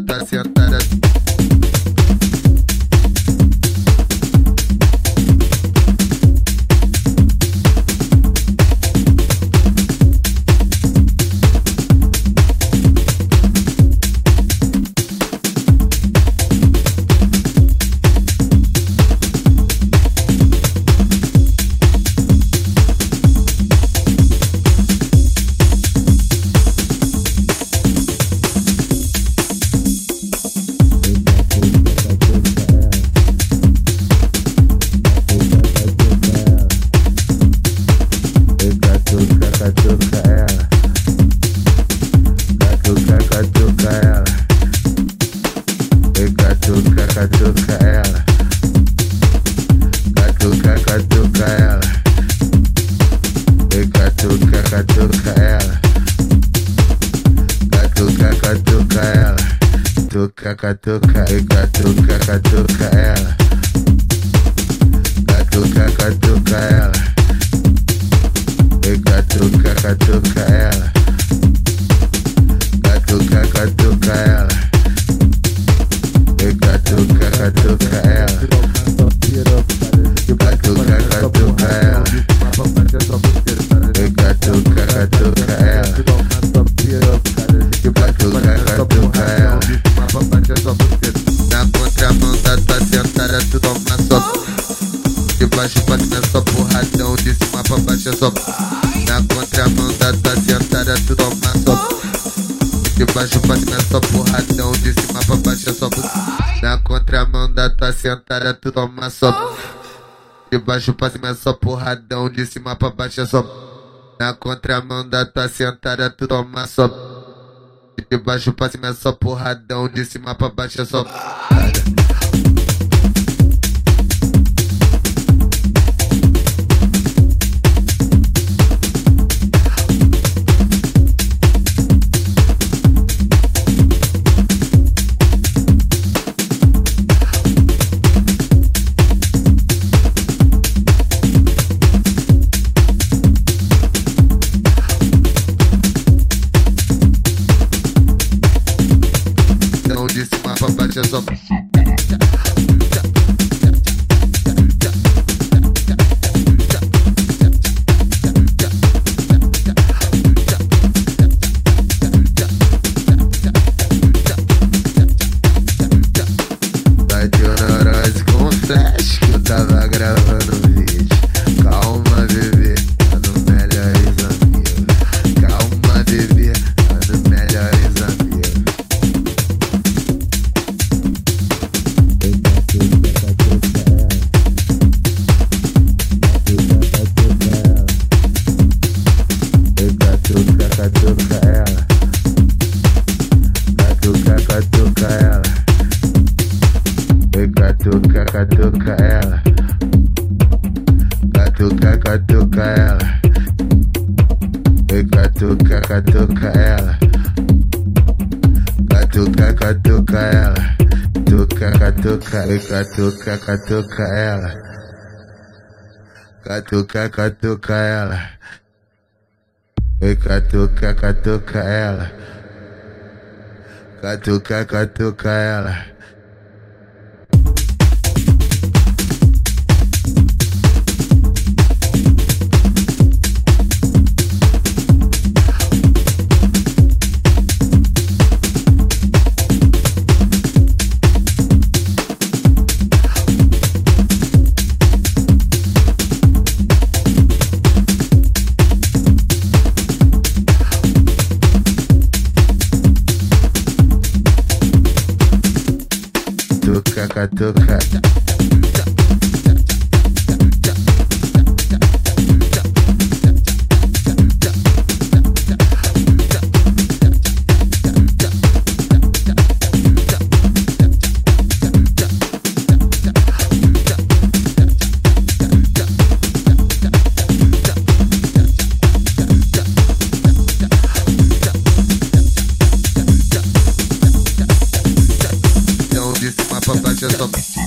tá sentada. Catuca ela, catuca ela, catuca ela, catuca ela, catuca ela, catuca ela, catuca ela, catuca ela. Catuca ela, catuca ela, catuca ela, na contramão da tua sentada tu toma só. De baixo pra cima só porradão, de cima pra baixo é só. Na contramão da tua sentada tu toma só. De baixo pra cima só porradão, de cima pra baixo é só. Na contramão da tua sentada tu toma só. De baixo pra cima só porradão, de cima pra baixo é só. Na contramão da tua sentada tu toma só. De baixo pra cima só porradão, de cima pra baixo é só. De cima pra baixo é só. Vai ter neurose com flash que eu tava gravando um vídeo. Calma, bebê, ando melhores amigos. Calma, bebê, ando melhores amigos. Catuca ela, catuca ela, catuca ela, catuca ela, catuca ela, catuca ela, catuca ela, catuca ela. Oi, catuca ela, catuca ela. Catuca. De cima pra baixo é só.